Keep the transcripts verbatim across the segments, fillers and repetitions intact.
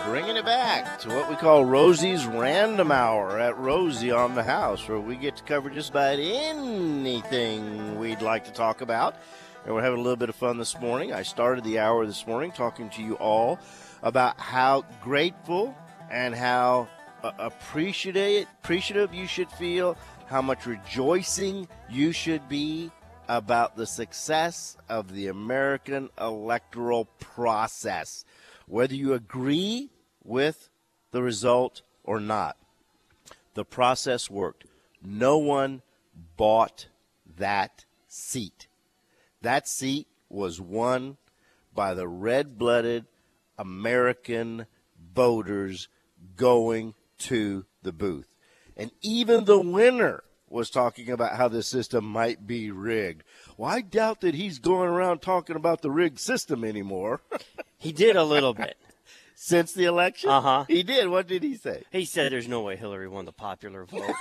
bringing it back to what we call Rosie's Random Hour at Rosie on the House, where we get to cover just about anything we'd like to talk about. And we're having a little bit of fun this morning. I started the hour this morning talking to you all about how grateful and how uh, appreciative, appreciative you should feel, how much rejoicing you should be about the success of the American electoral process, whether you agree with the result or not. The process worked. No one bought that seat. That seat was won by the red-blooded American voters going to the booth. And even the winner was talking about how the system might be rigged. Well, I doubt that he's going around talking about the rigged system anymore. He did a little bit. Since the election? Uh-huh. He did. What did he say? He said there's no way Hillary won the popular vote.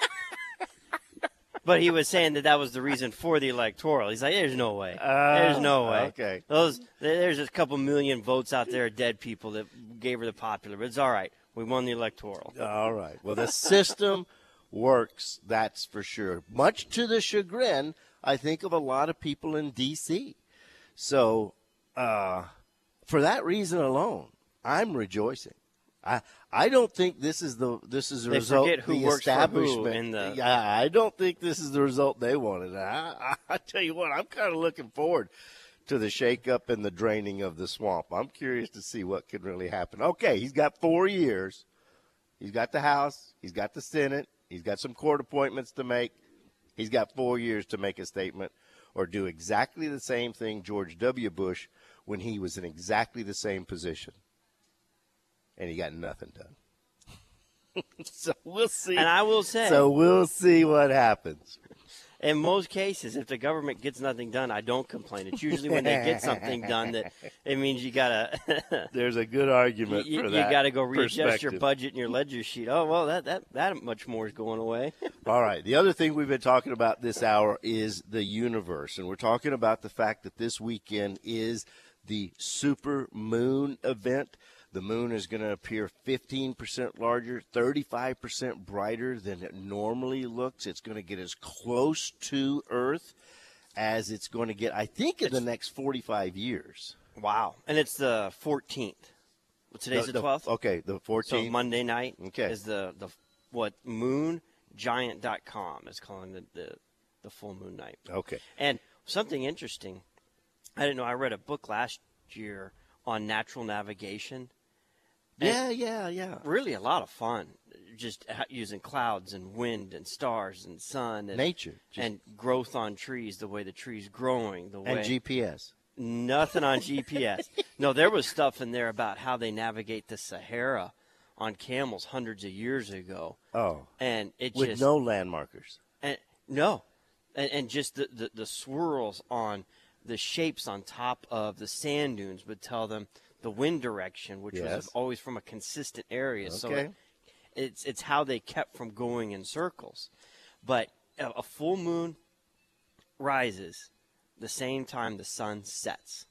But he was saying that that was the reason for the electoral. He's like, there's no way. Uh, there's no way. Okay. Those There's a couple million votes out there, dead people, that gave her the popular. But it's all right. We won the electoral. All right. Well, the system works, that's for sure. Much to the chagrin, I think, of a lot of people in D C So uh, for that reason alone, I'm rejoicing. I I don't think this is the this is the they result. Forget who the works establishment. for who in the... Yeah, I don't think this is the result they wanted. I, I, I tell you what, I'm kind of looking forward to the shakeup and the draining of the swamp. I'm curious to see what could really happen. Okay, he's got four years. He's got the House. He's got the Senate. He's got some court appointments to make. He's got four years to make a statement or do exactly the same thing George W. Bush when he was in exactly the same position. And he got nothing done. So we'll see. And I will say, So we'll see what happens. in most cases, if the government gets nothing done, I don't complain. It's usually when they get something done that it means you got to – There's a good argument you, for you that. You got to go readjust your perspective. budget and your ledger sheet. Oh, well, that, that, that much more is going away. All right. The other thing we've been talking about this hour is the universe. And we're talking about the fact that this weekend is the super moon event. The moon is going to appear fifteen percent larger, thirty-five percent brighter than it normally looks. It's going to get as close to Earth as it's going to get, I think, in It's, the next forty-five years. Wow. And it's the fourteenth. Today's the, the twelfth? Okay, the fourteenth. So Monday night okay. is the, the what, moon giant dot com is calling the, the, the full moon night. Okay. And something interesting, I didn't know, I read a book last year on natural navigation. Yeah, yeah, yeah. Really a lot of fun, just using clouds and wind and stars and sun. And, nature. Just, and growth on trees, the way the tree's growing. the way And G P S. Nothing on G P S. No, there was stuff in there about how they navigate the Sahara on camels hundreds of years ago. Oh. And it With just, no landmarkers. And, no. And, and just the, the, the swirls on the shapes on top of the sand dunes would tell them the wind direction, which yes. was always from a consistent area. Okay. So it, it's it's how they kept from going in circles. But a, a full moon rises the same time the sun sets.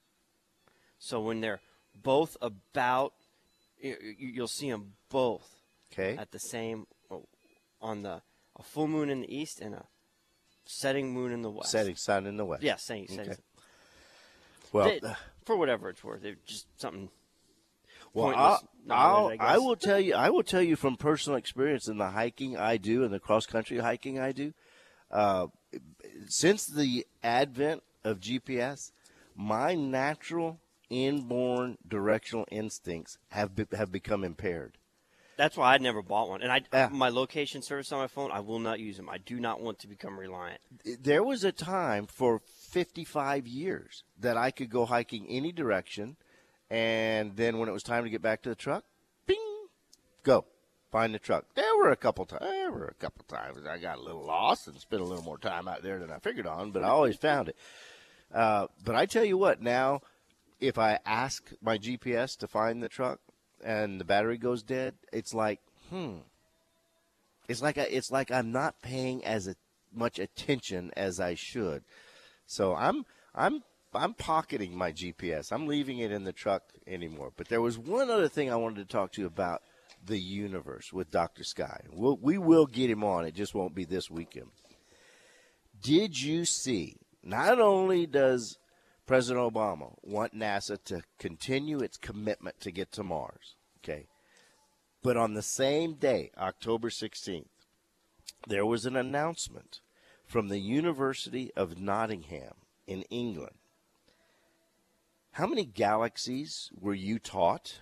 So when they're both about, you, you'll see them both okay. at the same, on the a full moon in the east and a setting moon in the west. Setting sun in the west. Yeah, setting, setting okay. sun. Well, They, for whatever it's worth, it's just something. Well, pointless I'll, knowledge, I'll, I, I will tell you. I will tell you from personal experience in the hiking I do and the cross country hiking I do. Uh, since the advent of G P S, my natural inborn directional instincts have be, have become impaired. That's why I never bought one, and I Yeah. my location service on my phone, I will not use them. I do not want to become reliant. There was a time for fifty-five years that I could go hiking any direction, and then when it was time to get back to the truck, bing, go find the truck. There were a couple times. There were a couple times I got a little lost and spent a little more time out there than I figured on, but I always found it. Uh, but I tell you what, now if I ask my G P S to find the truck and the battery goes dead, it's like, hmm. It's like I, it's like I'm not paying as a, much attention as I should. So I'm I'm I'm pocketing my G P S. I'm leaving it in the truck anymore. But there was one other thing I wanted to talk to you about the universe with Doctor Sky. We'll, we will get him on. It just won't be this weekend. Did you see, not only does President Obama want NASA to continue its commitment to get to Mars, okay, but on the same day, October sixteenth, there was an announcement from the University of Nottingham in England. How many galaxies were you taught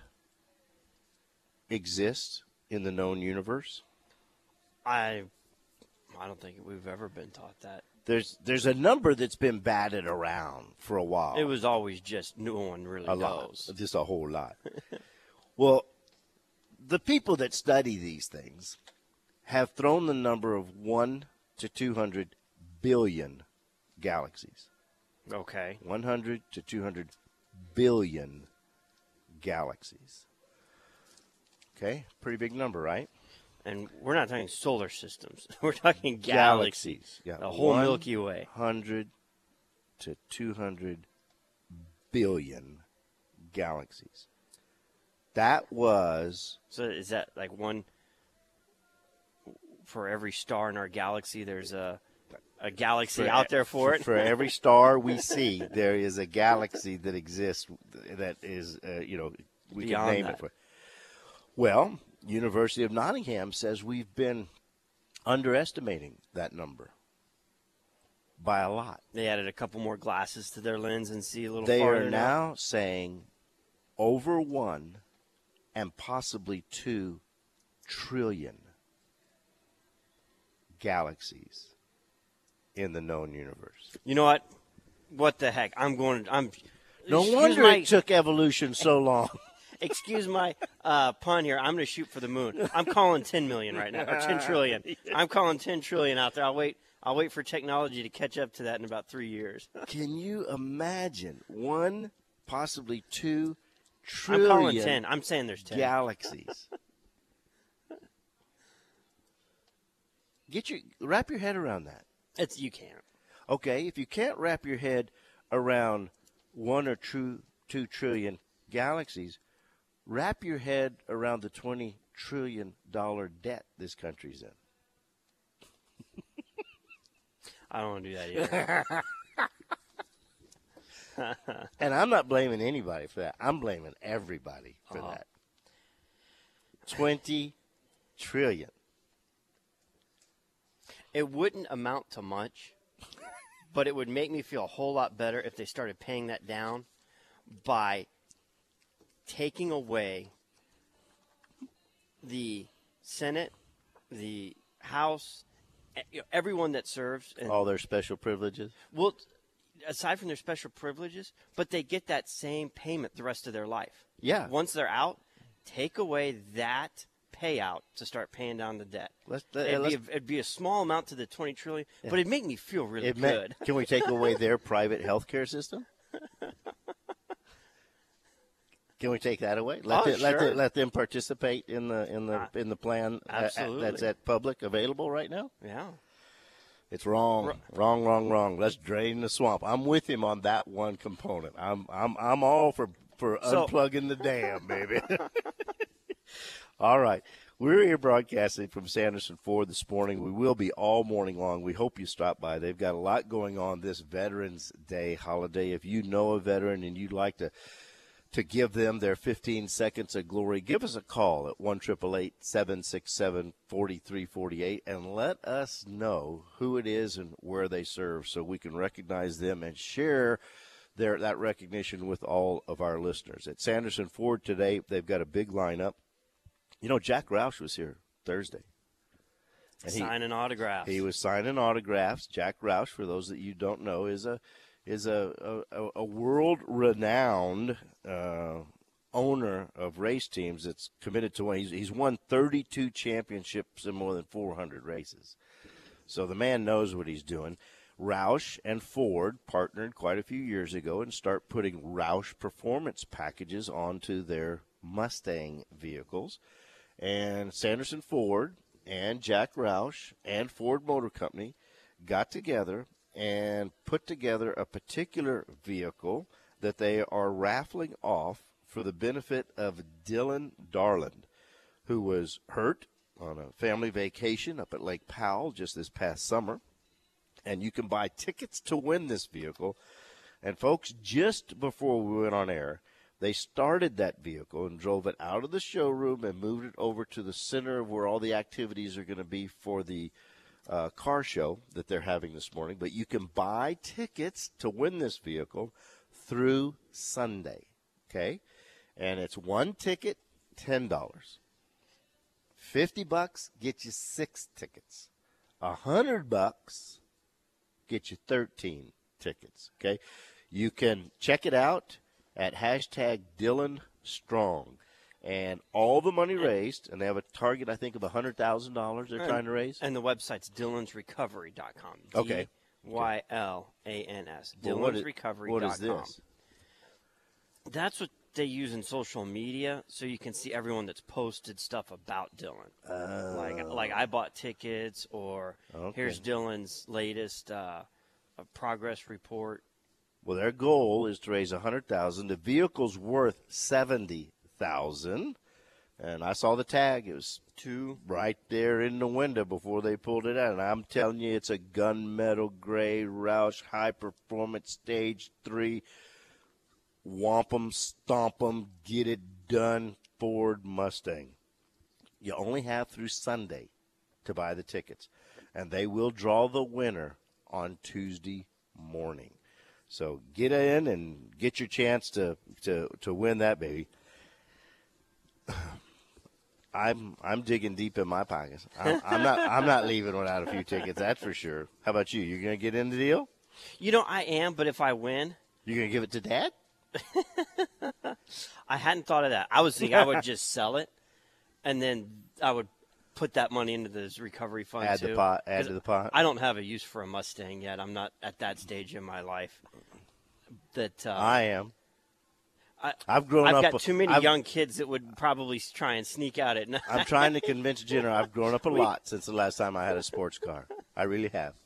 exist in the known universe? I I don't think we've ever been taught that. There's there's a number that's been batted around for a while. It was always just no one really a knows. lot, just a whole lot. Well, the people that study these things have thrown the number of one to two hundred billion galaxies. Okay. one hundred to two hundred billion galaxies. Okay, pretty big number, right? And we're not talking solar systems. We're talking galaxies. Galaxies. Yeah. The whole Milky Way. one hundred to two hundred billion galaxies. That was... So is that like one for every star in our galaxy? There's a a galaxy for, out there for, for it. For every star we see, there is a galaxy that exists that is, uh, you know, we Beyond can name that. it for. Well, University of Nottingham says we've been underestimating that number by a lot. They added a couple more glasses to their lens and see a little They farther are now saying over one and possibly two trillion galaxies in the known universe. You know what? What the heck? I'm going. I'm. No excuse wonder my, it took evolution so long. Excuse my uh, pun here. I'm going to shoot for the moon. I'm calling ten million right now, or ten trillion. I'm calling ten trillion out there. I'll wait. I'll wait for technology to catch up to that in about three years. Can you imagine one, possibly two I'm trillion calling ten. I'm saying there's ten. galaxies? Get your wrap your head around that. It's you can't. Okay, if you can't wrap your head around one or two two trillion galaxies, wrap your head around the twenty trillion dollar debt this country's in. I don't want to do that either. And I'm not blaming anybody for that. I'm blaming everybody for Uh-huh. that. twenty trillion. It wouldn't amount to much, but it would make me feel a whole lot better if they started paying that down by taking away the Senate, the House, e- you know, everyone that serves. And, All their special privileges. well, aside from their special privileges, but they get that same payment the rest of their life. Yeah. Once they're out, take away that payout to start paying down the debt. Let's, uh, It'd, let's, be a, it'd be a small amount to the twenty trillion, but it'd make me feel really it meant- good. can we take away their private health care system? Can we take that away? Let, Oh, them, let, sure. them, let them participate in the in the Uh, in the plan uh, absolutely. that's at public available right now. Yeah. It's wrong, Ru- wrong, wrong, wrong. Let's drain the swamp. I'm with him on that one component. I'm I'm I'm all for for So- unplugging the dam, baby. All right. We're here broadcasting from Sanderson Ford this morning. We will be all morning long. We hope you stop by. They've got a lot going on this Veterans Day holiday. If you know a veteran and you'd like to to give them their fifteen seconds of glory, give us a call at one eight eight eight, seven six seven, four three four eight and let us know who it is and where they serve so we can recognize them and share their that recognition with all of our listeners. At Sanderson Ford today, they've got a big lineup. You know, Jack Roush was here Thursday. And he- Signing autographs. he was signing autographs. Jack Roush, for those that you don't know, is a is a a, a world renowned uh, owner of race teams that's committed to one. He's, he's won thirty-two championships in more than four hundred races. So the man knows what he's doing. Roush and Ford partnered quite a few years ago and start putting Roush performance packages onto their Mustang vehicles. And Sanderson Ford and Jack Roush and Ford Motor Company got together and put together a particular vehicle that they are raffling off for the benefit of Dylan Darland, who was hurt on a family vacation up at Lake Powell just this past summer. And you can buy tickets to win this vehicle. And, folks, just before we went on air, they started that vehicle and drove it out of the showroom and moved it over to the center of where all the activities are going to be for the uh, car show that they're having this morning. But you can buy tickets to win this vehicle through Sunday, okay? And it's one ticket, ten dollars. fifty bucks, get you six tickets. A hundred bucks, get you thirteen tickets, okay? You can check it out at hashtag Dylan Strong. And all the money raised, and they have a target, I think, of one hundred thousand dollars they're and, trying to raise. And the website's Dylan's Recovery dot com. Okay. D Y L A N S. Well, Dylan's Recovery dot com. What is this? That's what they use in social media, so you can see everyone that's posted stuff about Dylan. Uh, like, like I bought tickets, or okay. here's Dylan's latest uh, progress report. Well, their goal is to raise one hundred thousand dollars. The vehicle's worth seventy thousand dollars. And I saw the tag. It was two right there in the window before they pulled it out. And I'm telling you, it's a gunmetal gray Roush high performance stage three. Womp 'em, stomp 'em, get it done Ford Mustang. You only have through Sunday to buy the tickets. And they will draw the winner on Tuesday morning. So get in and get your chance to, to, to win that baby. I'm I'm digging deep in my pockets. I'm, I'm not I'm not leaving without a few tickets. That's for sure. How about you? You gonna get in the deal? You know, I am, but if I win, you gonna give it to Dad? I hadn't thought of that. I was thinking I would just sell it, and then I would put that money into this recovery fund Add too. the pot. Add to the pot. I don't have a use for a Mustang yet. I'm not at that stage in my life. That uh, I am. I, I've grown I've up. I've got too many I've, young kids that would probably try and sneak out at night. I'm trying to convince Jenner I've grown up a lot since the last time I had a sports car. I really have.